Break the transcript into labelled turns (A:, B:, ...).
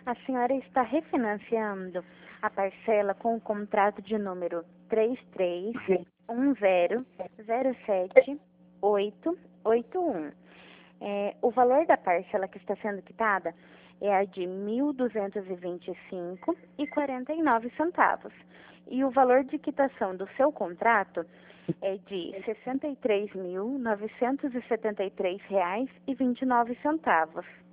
A: A senhora está refinanciando a parcela com o contrato de número
B: Sim.
A: 33107881. O valor da parcela que está sendo quitada é a de R$ 1.225,49. E o valor de quitação do seu contrato é de R$ 63.973,29.